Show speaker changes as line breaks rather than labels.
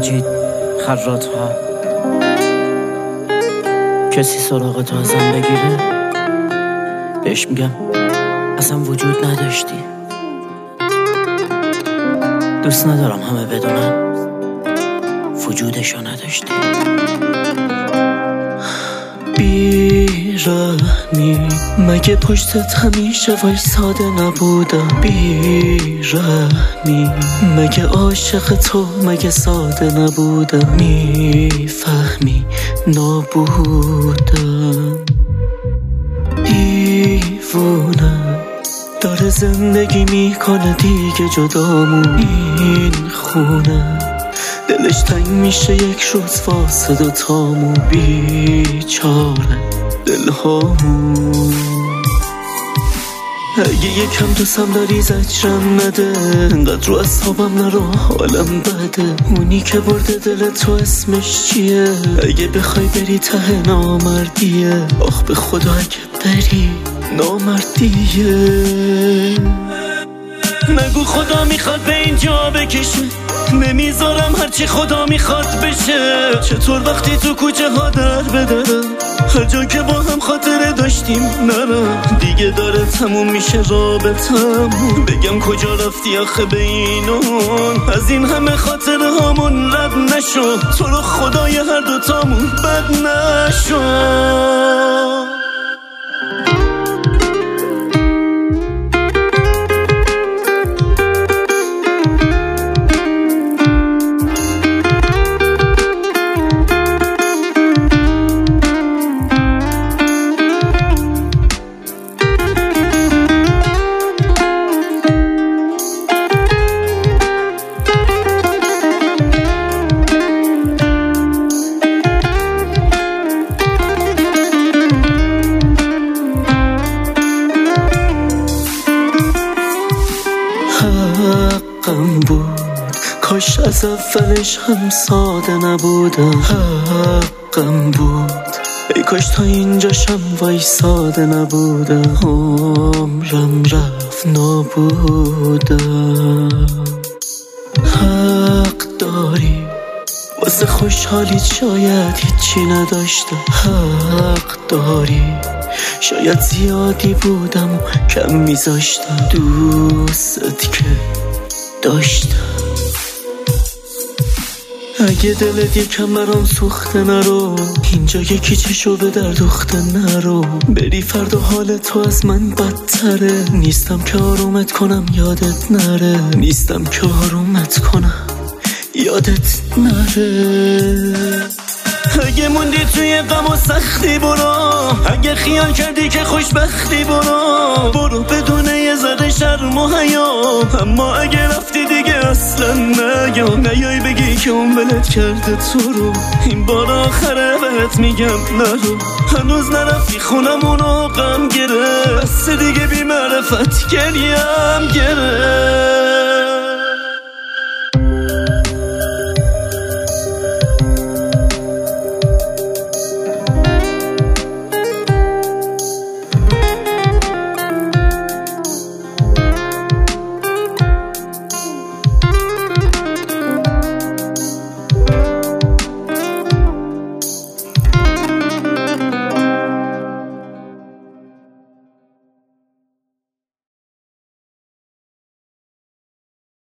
مجید خراط ها. کسی سراغ تو ازم بگیره بهش میگم اصلا وجود نداشتی. دوست ندارم همه بدونن وجودشو نداشتی. بی‌رحمی مگه پشتت همیشه وایساده نبودم؟ بی‌رحمی مگه عاشق تو مگه ساده نبودم؟ میفهمی نابودم. دیوونم داره زندگی میکنه دیگه جدامون. این خونه دلش تنگ میشه یک روز واسه دوتامون. بیچاره دلهامون. اگه یکم دوستم داری زجرم نده، انقدر رو اصابم نرو حالم بده. اونی که برده دل تو اسمش چیه؟ اگه بخوای بری ته نامردیه. آخ به خدا اگه بری نامردیه. نگو خدا میخواد به اینجا بکشه، نمیذارم هرچی خدا میخواد بشه. چطور وقتی تو کوچه ها در بدرم، هر جا که با هم خاطره داشتیم نرم. دیگه داره تموم میشه رابطمون، بگم کجا رفتی آخه به اینون؟ از این همه خاطره هامون رد نشو، تو رو خدای هر دوتامون بد نشو. حقم بود کاش از اولش هم ساده نبودم. حقم بود ای کاش تا اینجاشم وایساده نبودم. عمرم رفت نابودم. حق داری واسه خوشحالیت شاید هیچی نداشتم. حق داری شاید زیادی بودم و کم میذاشتم. دوست که داشتم. اگه دلت یکم برام سوخته نرو، اینجا یکی چشو به در دوخته نرو. بری فردا حال تو از من بدتره. نیستم که آرومت کنم یادت نره. نیستم که آرومت کنم یادت نره. اگه موندی توی غم و سختی برو، اگه خیال کردی که خوشبختی برو بدون یه ذره شرم و حیا. اما اگه رفتی دیگه اصلا نیای بگی که اون ولت کرده تو رو. این بار آخره بهت میگم نرو. هنوز نرفتی خونمونو غم گرفت، بس دیگه بی معرفت گریم گرفت.